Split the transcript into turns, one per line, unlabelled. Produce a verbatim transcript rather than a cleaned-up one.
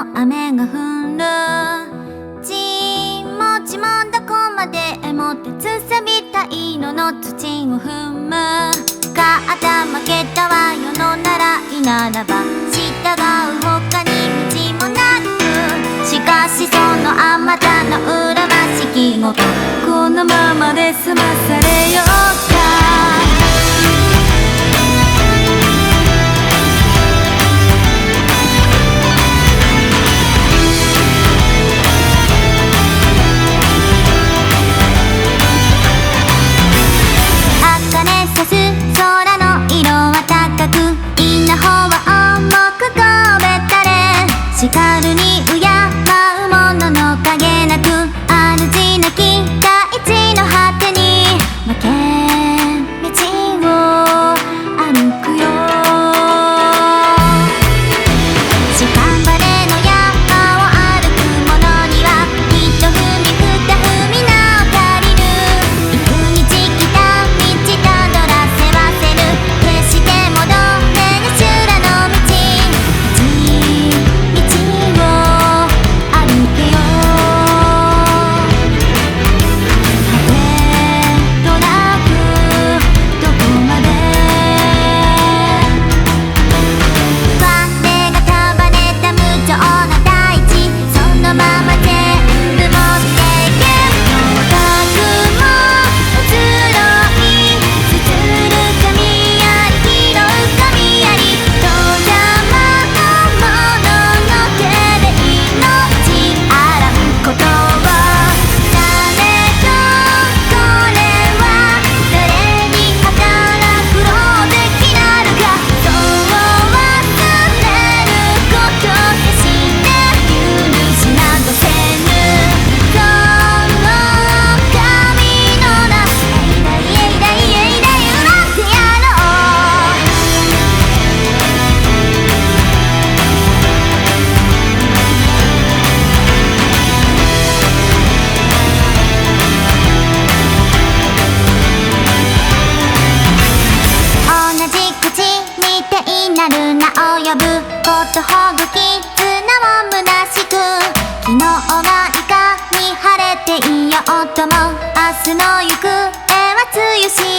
の雨が降る。ちもちもどこまでも鉄錆びた色の土を踏む。勝った負けたは世の習いならば従う他に道もなく、しかしそのあまたの恨ましき事このままで済まされようか。叱るに敬う者の影なく、主なき大地の果てに負け道を歩くよ。屍の山を歩く者には一踏み二踏み名を借りる。幾日来た道たどらせはせぬ。決して戻れぬ修羅の道。ことほぐき綱を虚しく、昨日がいかに晴れていようとも明日の行方はつゆし